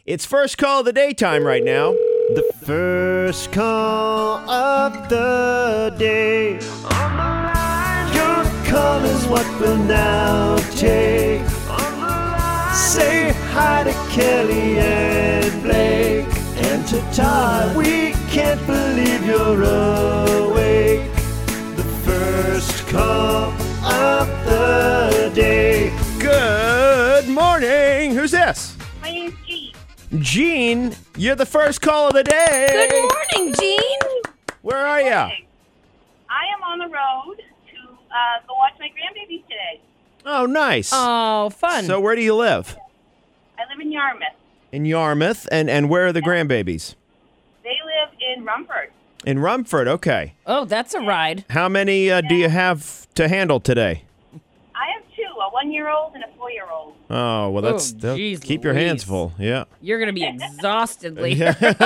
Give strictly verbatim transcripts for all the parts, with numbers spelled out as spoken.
It's first call of the daytime right now. The first call of the day. Your call is what we'll now take. Say hi to Kelly and Blake and to Todd. We can't believe you're awake. The first call of the day. Good morning. Who's this? My name's Jean. Jean, you're the first call of the day. Good morning, Jean. Where are you? I am on the road to uh, go watch my grandbabies today. Oh, nice. Oh, fun. So where do you live? I live in Yarmouth. In Yarmouth. And, and where are the grandbabies? They live in Rumford. In Rumford, okay. oh, that's a ride. How many uh, do you have to handle today? I have two, a one-year-old and a four-year-old. Oh, well, that's Oh, they'll geez keep your hands Louise. full. Yeah. You're going to be exhausted later.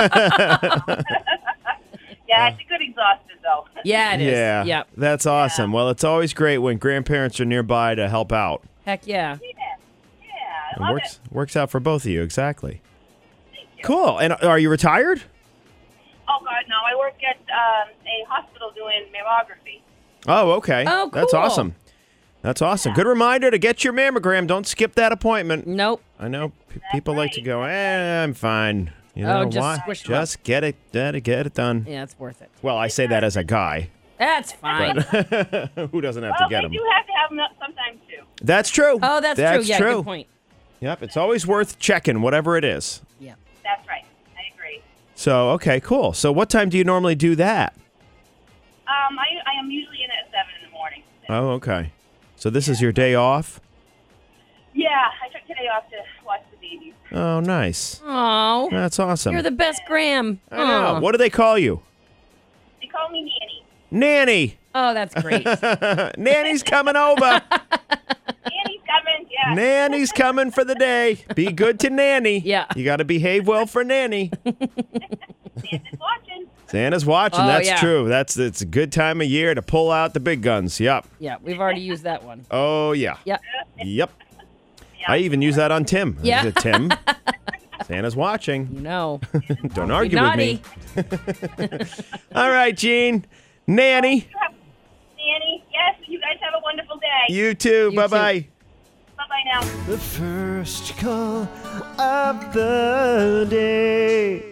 Yeah, it's a good exhausted, though. Yeah, it is. Yeah. Yep. That's awesome. Well, it's always great when grandparents are nearby to help out. Heck yeah. Yeah, yeah, I It love works it. works out for both of you, exactly. Thank you. Cool. And are you retired? Oh, God, no. I work at um, a hospital doing mammography. Oh, okay. Oh, That's cool. awesome. That's awesome. Good reminder to get your mammogram. Don't skip that appointment. Nope. I know p- people like to go, eh, I'm fine. You know Oh, just why? squish them up. Just get it, get it, get it done. Yeah, it's worth it. Well, I say that as a guy. That's fine. Who doesn't have Well, to get they them? do have to have them sometimes, too. That's true. Oh, that's, true. Yeah, good point. Yep, it's always worth checking, whatever it is. Yeah. That's right. I agree. So, okay, cool. So, what time do you normally do that? Um, I, I am usually in at seven in the morning. Oh, okay. So, this is your day off? Yeah, I took today off to watch the babies. Oh, nice. Oh, That's awesome. you're the best, Graham. I know. Aw. What do they call you? They call me Nanny. Nanny. Oh, that's great. Nanny's coming over. Nanny's coming, yeah. Nanny's coming for the day. Be good to Nanny. Yeah. You got to behave well for Nanny. Santa's watching. Santa's watching. Oh, That's yeah. true. That's it's a good time of year to pull out the big guns. Yep. Yeah, we've already used that one. Oh yeah. Yeah. Yep. Yeah. I even use that on Tim. I Yeah. said, Tim. Santa's watching. You know. Don't Be argue with naughty. me. All right, Gene. Nanny. You have- Nanny, yes, you guys have a wonderful day. You too. You Bye bye. Bye-bye now. The first call of the day.